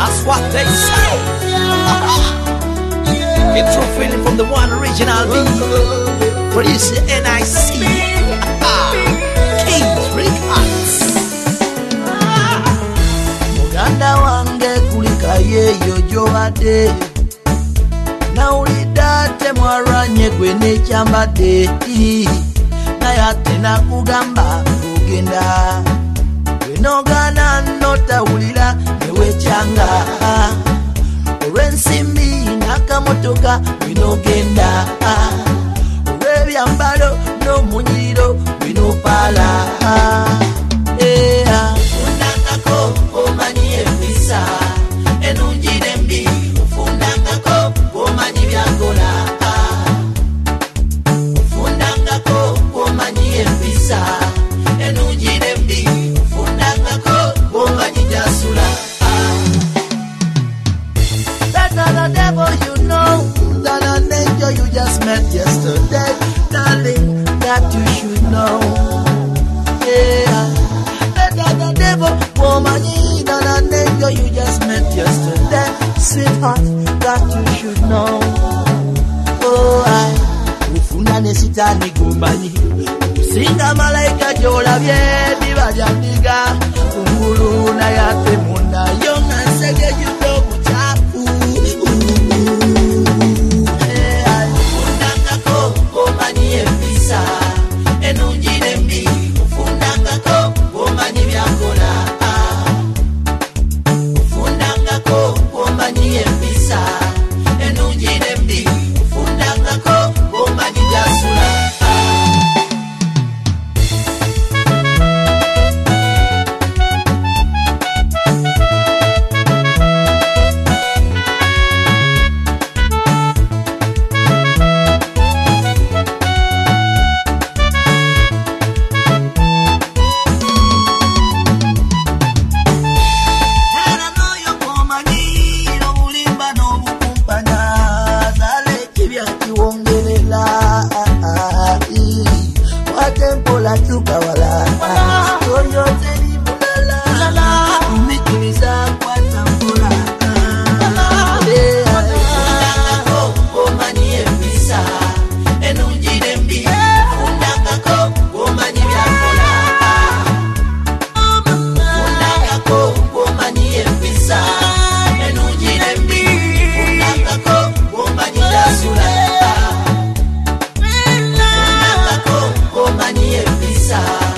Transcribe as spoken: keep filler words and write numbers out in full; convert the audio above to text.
That's what they say. A true feeling from the one original B. Producer N I C. Kings Records. Muganda wange kulika yeyo jobadde nawulidde temwarwanye gwe nekyambadde naye ate nakugamba ogenda wenogana notawulira newekyanga olw'ensimbi n'akamotoka winogenda olw'ebyambalo n'omunyiriro winopaala fundangako omanyi empisa enungi n'embi fundangako omanyi byakola fundangako omanyi empisa enungi n'embi fundangako omanyi jasula. That's not the devil you know, that an angel you just met yesterday, darling, that you should know. Yeah, that's not the devil, woman, that an angel you just met yesterday, sweetheart, that you should know. Oh, I, ufunda nesitani gumanyi, singa malaika jolabye, dibaja diga, ungulu na yate munda, yonga sege yudo kuchafu. Fundangako, omanyi empisa, enungi n'embi, fundangako, omanyi byakola. Fundangako, omanyi empisa, enungi n'embi, fundangako, omanyi jasula. Sa